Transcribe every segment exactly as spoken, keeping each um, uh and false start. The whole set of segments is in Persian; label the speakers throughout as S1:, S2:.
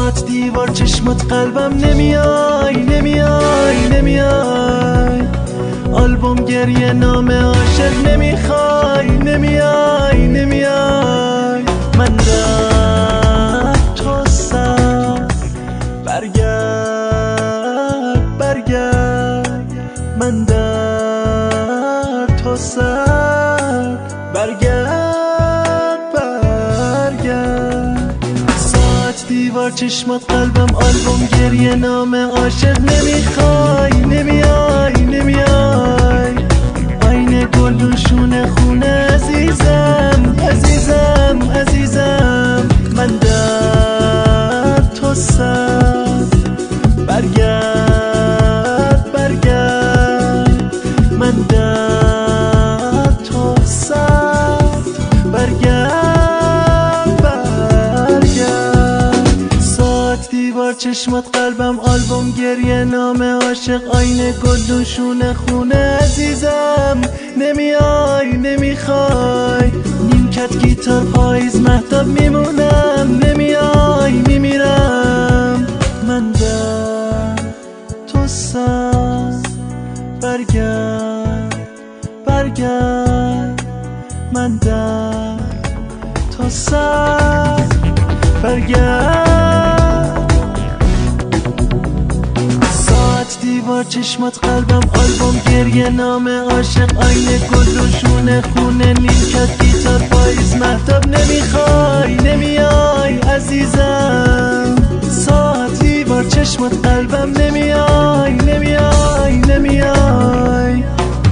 S1: ساعت دیوار چشمات قلبم نمیای نمیای نمیای آلبوم گریه نام عاشق نمیخوای نمیای نمیای من در تو سر برگرد برگرد من در تو سر برگرد برگرد ساعت دیوار چشمات قلبم آلبوم گریه نام عاشق نمیخوای نمیای نمیای آینه گلوشون خونه عزیزم عزیزم عزیزم من در تو سر برگرد برگرد من در تو سر برگرد برگرد ساعت دیوار چشمات قلبم آلبوم گریه نام عاشق آینه گلوشون خونه عزیزم نمیای نمیخوای نیمکت گیتار پاییز مهتاب میمونم نمیای میمیرم من در تو سر برگرد برگرد من در تو سر برگرد ساعت دیوار چشمات قلبم آلبوم گریه نام عاشق آینه گلوشون خونه نیمکت گیتار پاییز مهتاب نمیخوای نمیای عزیزم ساعت دیوار چشمات قلبم نمیای نمیای نمیای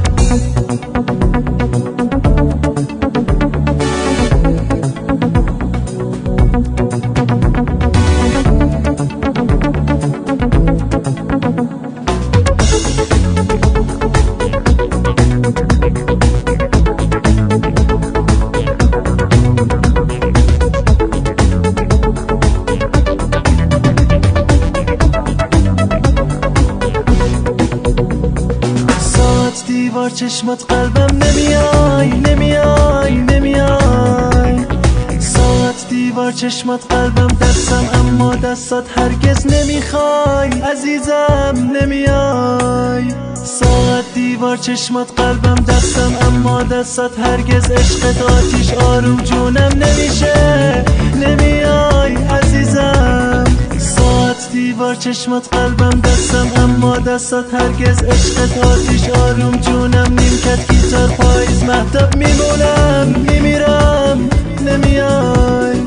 S1: دیوار چشمات قلبم نمیای نمیای نمیای ساعت دیوار چشمات قلبم دستم اما دستات هرگز نمیخوای عزیزم نمیای ساعت دیوار چشمات قلبم دستم اما دستات هرگز عشقت آتیش آروم جونم نمیشه نمیای عزیزم ساعت دیوار چشمات قلبم دستم اما دستات هرگز عشقت آتیش آروم جونم نیمکت گیتار پاییز مهتاب میمونم میمیرم نمیای